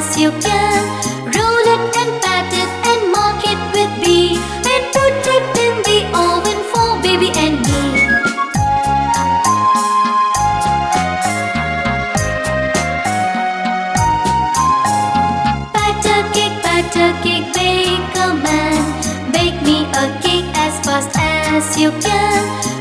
as you can. Roll it and pat it and mark it with B, and put it in the oven for baby and me. Batter cake, bake a man. Bake me a cake as fast as you can.